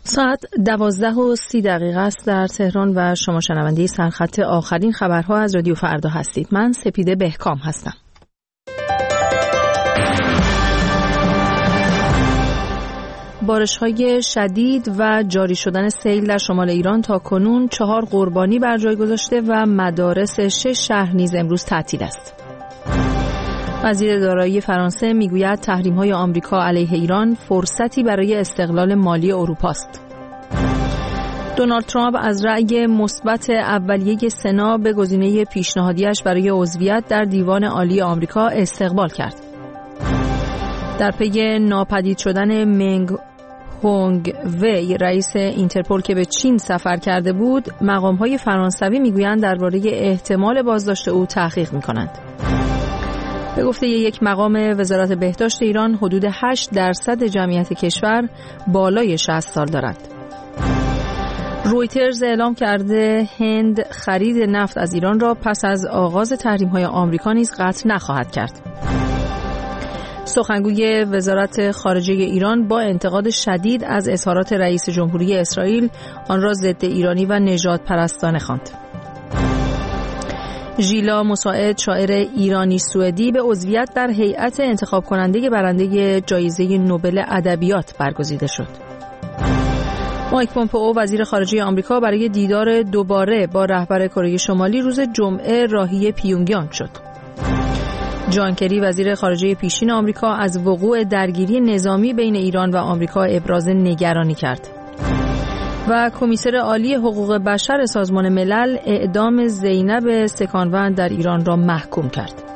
ساعت 12:30 است در تهران و شما شنونده سرخط آخرین خبرها از رادیو فردا هستید. من سپیده بهکام هستم. بارش‌های شدید و جاری شدن سیل در شمال ایران تا کنون 4 قربانی بر جای گذاشته و مدارس 6 شهر نیز امروز تعطیل است. وزیر دارایی فرانسه میگوید تحریم‌های آمریکا علیه ایران فرصتی برای استقلال مالی اروپا است. دونالد ترامپ از رأی مثبت اولیه سنا به گزینه پیشنهادیش برای عضویت در دیوان عالی آمریکا استقبال کرد. در پی ناپدید شدن منگ هونگ وی رئیس اینترپل که به چین سفر کرده بود، مقام‌های فرانسوی میگویند درباره احتمال بازداشت او تحقیق می‌کنند. به گفته یک مقام وزارت بهداشت ایران، حدود 8% جمعیت کشور بالای 60 سال دارد. رویترز اعلام کرده هند خرید نفت از ایران را پس از آغاز تحریم‌های آمریکا نیز قطع نخواهد کرد. سخنگوی وزارت خارجه ایران با انتقاد شدید از اظهارات رئیس جمهوری اسرائیل آن را ضد ایرانی و نژاد پرستانه خواند. ژیلا مساعد، شاعر ایرانی سوئدی، به عضویت در هیئت انتخاب کننده برنده جایزه نوبل ادبیات برگزیده شد. مایک پومپئو وزیر خارجه آمریکا برای دیدار دوباره با رهبر کره شمالی روز جمعه راهی پیونگیانگ شد. جان کری وزیر خارجه پیشین آمریکا از وقوع درگیری نظامی بین ایران و آمریکا ابراز نگرانی کرد. و کمیسر عالی حقوق بشر سازمان ملل اعدام زینب سکانوند در ایران را محکوم کرد.